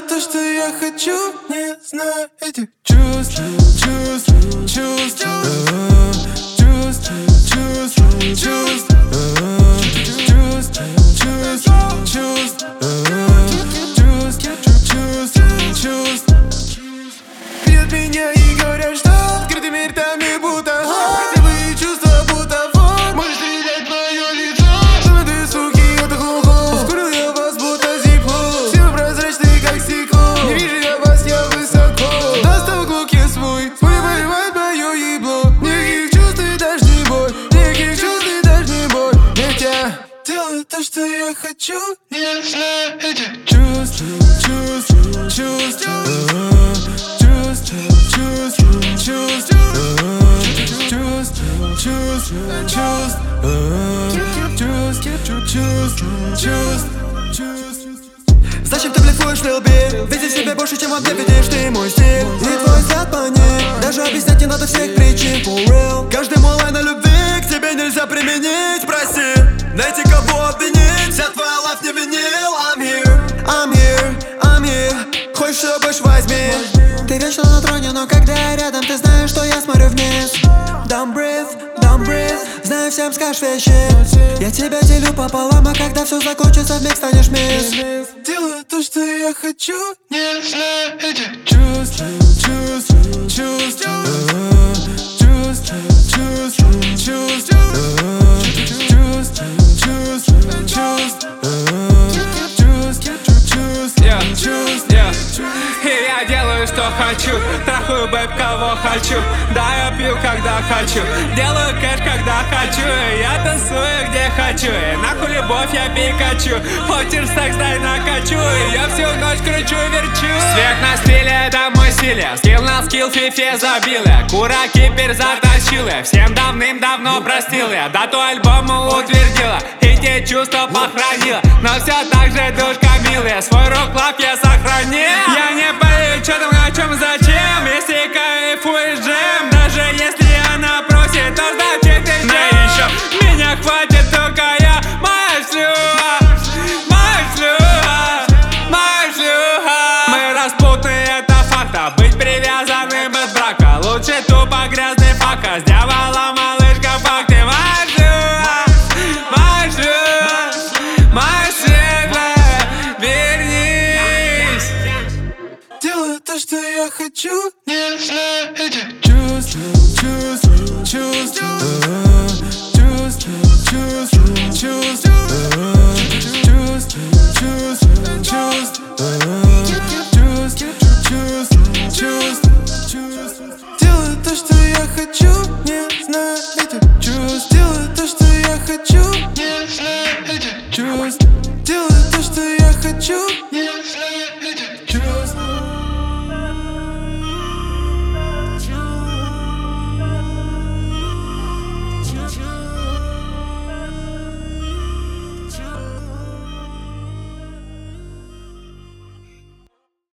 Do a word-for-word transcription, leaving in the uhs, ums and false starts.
Делаю то, что я хочу, не знаю этих чувств, чувств, чувств, чувств, чувств, чувств, чувств, чувств, чувств, чувств, чувств. Видят меня и говорят, что открытыми ртами будто твои чувства будто вот. Можешь стрелять в мое лицо, золотые звуки от глухого. Вкурил я вас будто зипло, все вы прозрачные как стекло. Не вижу я вас, я высоко. Достал глук я свой, свой поливает мое ебло. Никаких чувств и даже не боль, никаких чувств и даже не боль. Ведь я делаю то, что я хочу, не знаю этих чувств, чувств, чувств, чувств, чувств, чувств, чувств, чувств, чувств, чувств, чувств. Зачем ты блефуешь в лбе? Види себя больше, чем он мне видишь, ты мой стиль. И твой взгляд по ней, даже объяснять не надо всех причин. For real. Каждый мой лайн о любви к тебе нельзя применить, прости. Найти кого обвинить, вся твоя лайф не винил. I'm here, I'm here, I'm here. Хочешь все больше возьми. Ты вечно на троне, но когда я рядом, ты знаешь, что я смотрю вниз. Don't breathe, don't breathe. Знаю, всем скажешь вещи. Я тебя делю пополам, а когда все закончится, вмиг станешь мисс. Делаю то, что я хочу, не знаю этих чувств, чувств, чувств, чувств, чувств, чувств, чувств, чувств, чувств, чувств, чувств. И я делаю, что хочу, трахаю бэб, кого хочу. Да, я пью, когда хочу, делаю кэш, когда хочу. Я танцую, где хочу, и нахуй любовь я Пикачу. Хочешь секс, дай накачу, и я всю ночь кручу-верчу. Свет на стиле, это мой стиль, скилл на скилл, фифе забила. Кура кипер затащила, всем давным-давно простил я. Дату альбому утвердила, и те чувства похоронила. Но все так же душка милая, свой рок-лав я сохранил. Я не пою, что там, о чем, зачем, если кайфуешь джем. Даже если она просит, то значит ты ждешь. Еще меня хватит только я, моя шлюха, моя шлюха, моя шлюха. Мы распутные, это факт, а быть привязанным от брака лучше тупо грязный фака. С дьяволом, малышка, факты. Моя шлюха, моя шлюха, моя светлая, вернись. Делаю то, что я хочу, не знаю этих чувств, чувств, чувств, чувств, чувств, чувств, чувств, чувств, чувств, чувств, чувств, чувств. Делаю то, что я хочу, не знаю этих чувств. Делаю то, что я хочу, не знаю этих чувств. Делаю то, что я хочу.